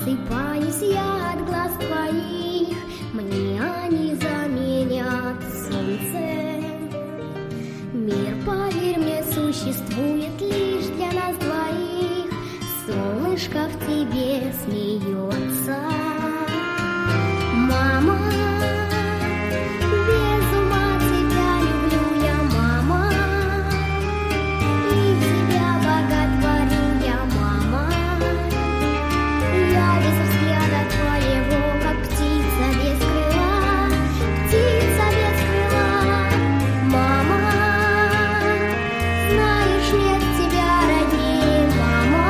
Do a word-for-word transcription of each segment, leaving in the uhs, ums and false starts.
Осыпаюсь я от глаз твоих, мне они заменят солнце. Мир, поверь мне, существует лишь для нас двоих. Солнышко в тебе смеется. Мама, без ума тебя люблю я, мама, и тебя боготворю я, мама. Я без взгляда твоего, как птица без крыла, птица без крыла. Мама, знаешь, нет тебя роднее, мама.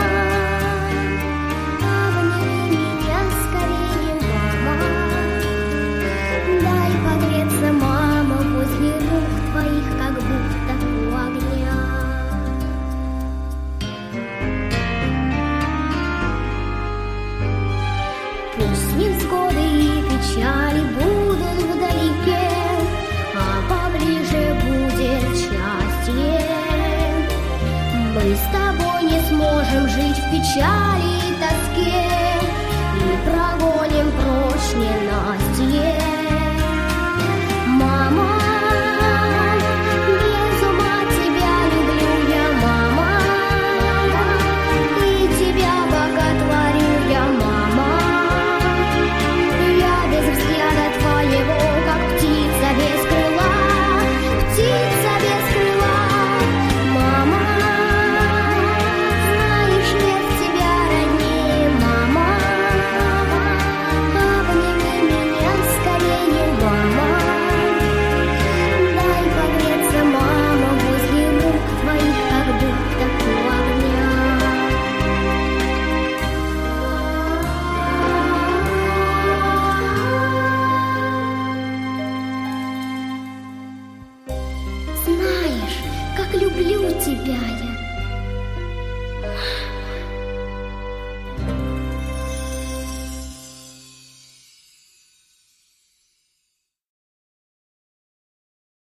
Обними меня скорее, мама. Дай погреться, мама, возле рук твоих, как будто у огня. Пусть невзгоды и печали будут вдалеке, а поближе будет счастье. Мы с тобой не сможем жить в печали и тоске, и прогоним прочь ненастье.